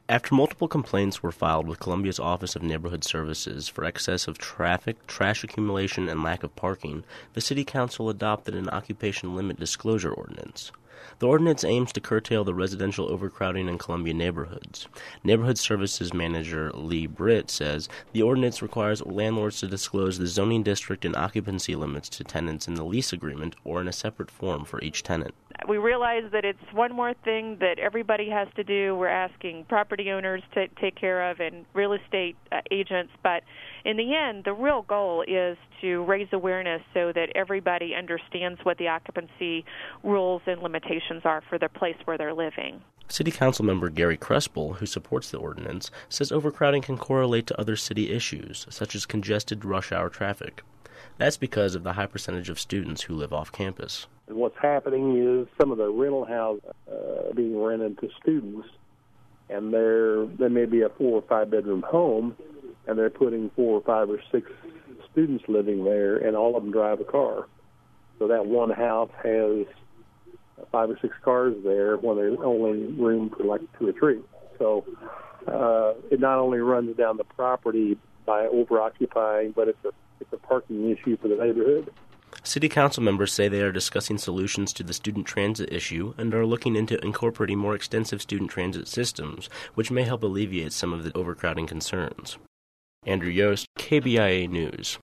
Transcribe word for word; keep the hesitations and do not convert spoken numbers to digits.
After multiple complaints were filed with Columbia's Office of Neighborhood Services for excess of traffic, trash accumulation, and lack of parking, the City Council adopted an occupation limit disclosure ordinance. The ordinance aims to curtail the residential overcrowding in Columbia neighborhoods. Neighborhood Services Manager Lee Britt says the ordinance requires landlords to disclose the zoning district and occupancy limits to tenants in the lease agreement or in a separate form for each tenant. We realize that it's one more thing that everybody has to do. We're asking property owners to take care of and real estate uh, agents, but in the end, the real goal is to raise awareness so that everybody understands what the occupancy rules and limitations are for the place where they're living. City Council member Gary Crespel, who supports the ordinance, says overcrowding can correlate to other city issues, such as congested rush hour traffic. That's because of the high percentage of students who live off campus. And what's happening is some of the rental houses uh, being rented to students, and they're, there may be a four or five bedroom home, and they're putting four or five or six students living there, and all of them drive a car. So that one house has five or six cars there when there's only room for like two or three. So uh, it not only runs down the property by over-occupying, but it's a, it's a parking issue for the neighborhood. City Council members say they are discussing solutions to the student transit issue and are looking into incorporating more extensive student transit systems, which may help alleviate some of the overcrowding concerns. Andrew Yost, K B I A News.